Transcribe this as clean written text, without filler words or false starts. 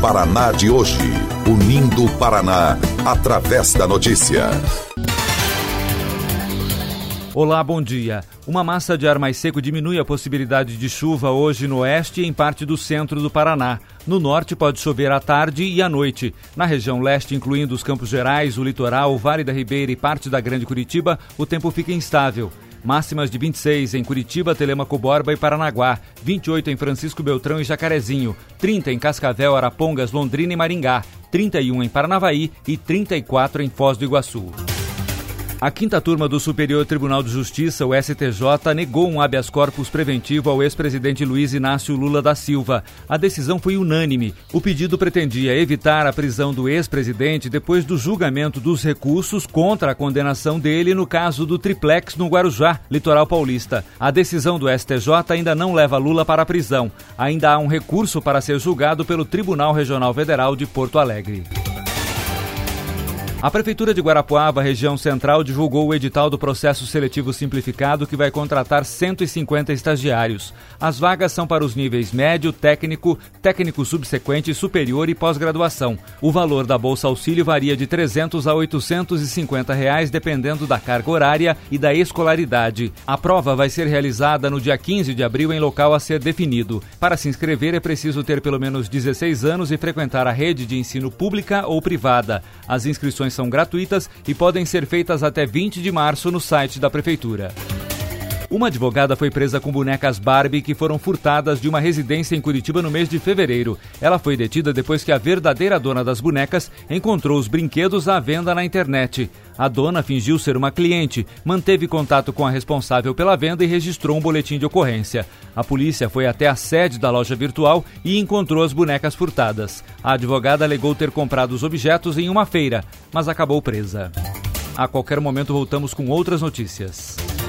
Paraná de hoje. Unindo o Paraná, através da notícia. Olá, bom dia. Uma massa de ar mais seco diminui a possibilidade de chuva hoje no oeste e em parte do centro do Paraná. No norte pode chover à tarde e à noite. Na região leste, incluindo os Campos Gerais, o litoral, o Vale da Ribeira e parte da Grande Curitiba, o tempo fica instável. Máximas de 26 em Curitiba, Telêmaco Borba e Paranaguá, 28 em Francisco Beltrão e Jacarezinho, 30 em Cascavel, Arapongas, Londrina e Maringá, 31 em Paranavaí e 34 em Foz do Iguaçu. A quinta turma do Superior Tribunal de Justiça, o STJ, negou um habeas corpus preventivo ao ex-presidente Luiz Inácio Lula da Silva. A decisão foi unânime. O pedido pretendia evitar a prisão do ex-presidente depois do julgamento dos recursos contra a condenação dele no caso do triplex no Guarujá, litoral paulista. A decisão do STJ ainda não leva Lula para a prisão. Ainda há um recurso para ser julgado pelo Tribunal Regional Federal de Porto Alegre. A Prefeitura de Guarapuava, região central, divulgou o edital do processo seletivo simplificado que vai contratar 150 estagiários. As vagas são para os níveis médio, técnico, técnico subsequente, superior e pós-graduação. O valor da Bolsa Auxílio varia de R$ 300 a R$ 850, dependendo da carga horária e da escolaridade. A prova vai ser realizada no dia 15 de abril em local a ser definido. Para se inscrever é preciso ter pelo menos 16 anos e frequentar a rede de ensino pública ou privada. As inscrições são gratuitas e podem ser feitas até 20 de março no site da Prefeitura. Uma advogada foi presa com bonecas Barbie que foram furtadas de uma residência em Curitiba no mês de fevereiro. Ela foi detida depois que a verdadeira dona das bonecas encontrou os brinquedos à venda na internet. A dona fingiu ser uma cliente, manteve contato com a responsável pela venda e registrou um boletim de ocorrência. A polícia foi até a sede da loja virtual e encontrou as bonecas furtadas. A advogada alegou ter comprado os objetos em uma feira, mas acabou presa. A qualquer momento voltamos com outras notícias.